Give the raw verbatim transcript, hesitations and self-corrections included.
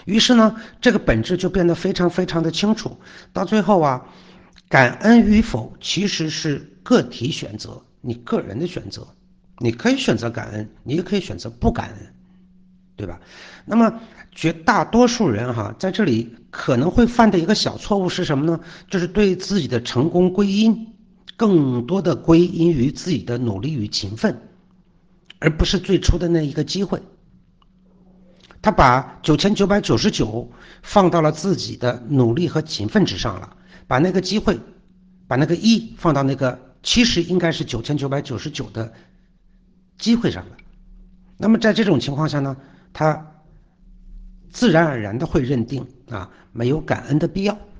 于是呢，这个本质就变得非常非常的清楚。到最后啊，感恩与否其实是个体选择，你个人的选择。你可以选择感恩，你也可以选择不感恩，对吧？那么绝大多数人哈，在这里可能会犯的一个小错误是什么呢？就是对自己的成功归因，更多的归因于自己的努力与勤奋，而不是最初的那一个机会。他把九千九百九十九放到了自己的努力和勤奋之上了，把那个机会，把那个一放到那个其实应该是九千九百九十九的机会上了。那么在这种情况下呢，他自然而然的会认定啊没有感恩的必要。